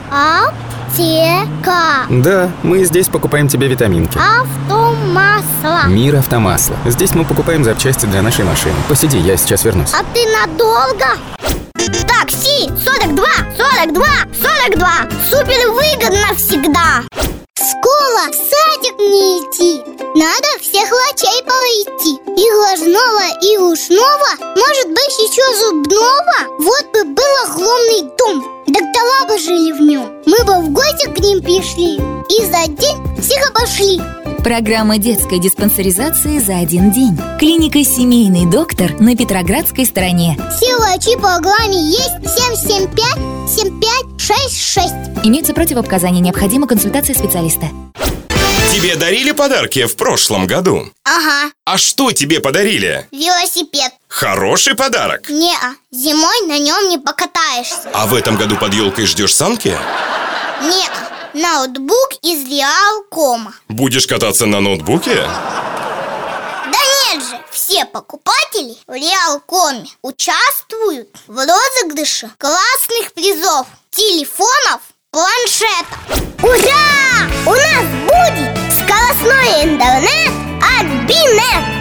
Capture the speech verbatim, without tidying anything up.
Аптека. Да, мы здесь покупаем тебе витаминки. Автомасло. Мир Автомасла. Здесь мы покупаем запчасти для нашей машины. Посиди, я сейчас вернусь. А ты надолго? Такси сорок два, сорок два, сорок два. Супер выгодно всегда. Школа, в садик не идти. Надо всех врачей пройти. И глазного, и ушного. Может быть, еще зубного. Вот бы был огромный дом. Доктора бы жили в нем. Мы бы в гости к ним пришли. И за день всех обошли. Программа детской диспансеризации за один день. Клиника «Семейный доктор» на Петроградской стороне. Все врачи по программе есть. Семь семь пять семь пять шесть шесть. Имеются противопоказания, необходима консультация специалиста. Тебе дарили подарки в прошлом году? Ага. А что тебе подарили? Велосипед. Хороший подарок. Не-а, зимой на нем не покатаешься. А в этом году под елкой ждешь санки? Не-а, ноутбук из Реалкома. Будешь кататься на ноутбуке? Да нет же, все покупатели в Реалкоме участвуют в розыгрыше классных призов, телефонов, планшетов. Ура! У нас будет скоростной интернет от Бинет.